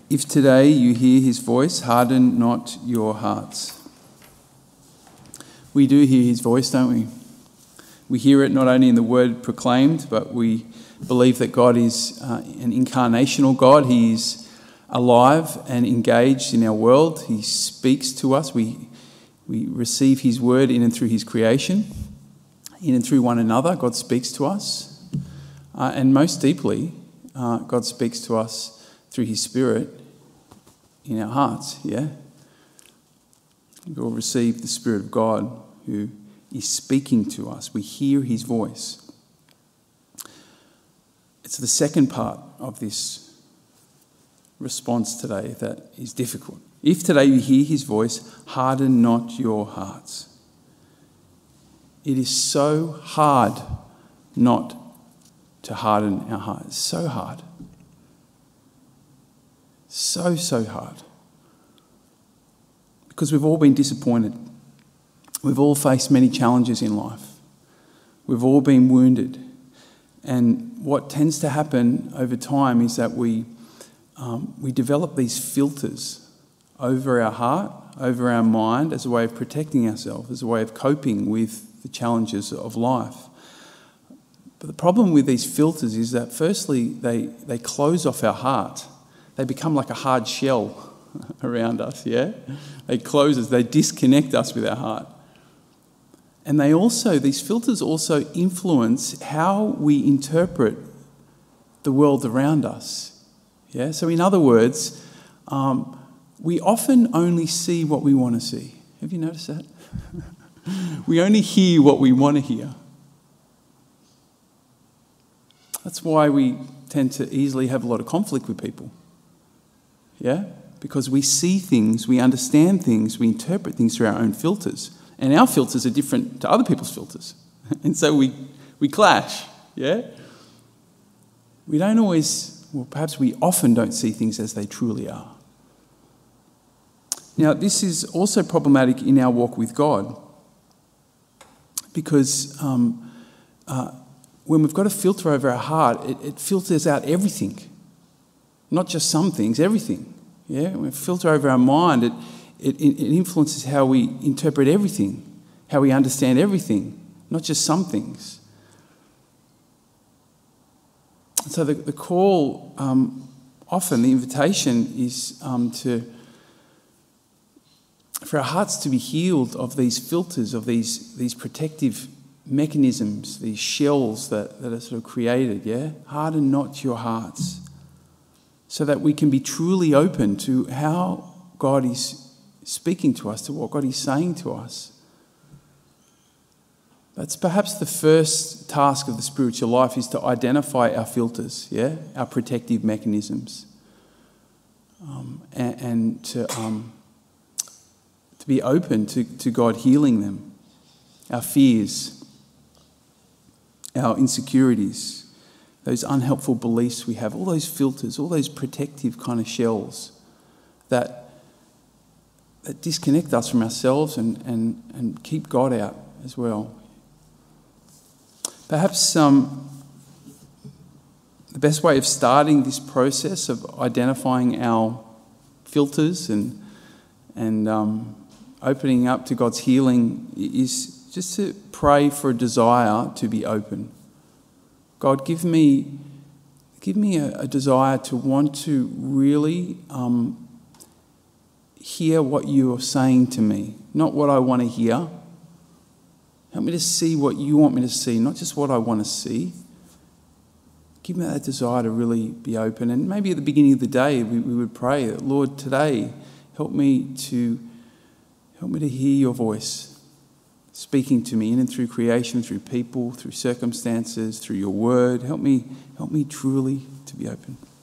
If today you hear his voice, harden not your hearts. We do hear his voice, don't we? We hear it not only in the word proclaimed, but we believe that God is an incarnational God. He is alive and engaged in our world. He speaks to us. We receive his word in and through his creation. In and through one another, God speaks to us. And most deeply, God speaks to us through his Spirit in our hearts, yeah? We all receive the Spirit of God who is speaking to us. We hear his voice. It's the second part of this response today that is difficult. If today you hear his voice, harden not your hearts. It is so hard not to harden our hearts. So hard. So hard. Because we've all been disappointed. We've all faced many challenges in life. We've all been wounded. And what tends to happen over time is that we develop these filters over our heart, over our mind, as a way of protecting ourselves, as a way of coping with the challenges of life. But the problem with these filters is that firstly, they close off our heart. They become like a hard shell around us, yeah? They close us, they disconnect us with our heart. And these filters also influence how we interpret the world around us. Yeah? So in other words, we often only see what we want to see. Have you noticed that? We only hear what we want to hear. That's why we tend to easily have a lot of conflict with people. Yeah? Because we see things, we understand things, we interpret things through our own filters. And our filters are different to other people's filters. And so we clash. Yeah? We don't always, well, perhaps we often don't see things as they truly are. Now, this is also problematic in our walk with God. Because when we've got a filter over our heart, it filters out everything. Not just some things, everything. Yeah, when we filter over our mind, it influences how we interpret everything, how we understand everything, not just some things. So the call, often the invitation is for our hearts to be healed of these filters, of these protective mechanisms, these shells that are sort of created, yeah? Harden not your hearts, so that we can be truly open to how God is speaking to us, to what God is saying to us. That's perhaps the first task of the spiritual life, is to identify our filters, yeah, our protective mechanisms, and to be open to God healing them, our fears, our insecurities, those unhelpful beliefs we have, all those filters, all those protective kind of shells that disconnect us from ourselves and keep God out as well. Perhaps the best way of starting this process of identifying our filters and opening up to God's healing is just to pray for a desire to be open. God, give me a desire to want to really hear what you are saying to me, not what I want to hear. Help me to see what you want me to see, not just what I want to see. Give me that desire to really be open. And maybe at the beginning of the day, we would pray, Lord, today, help me to hear your voice speaking to me in and through creation, through people, through circumstances, through your word. Help me truly to be open.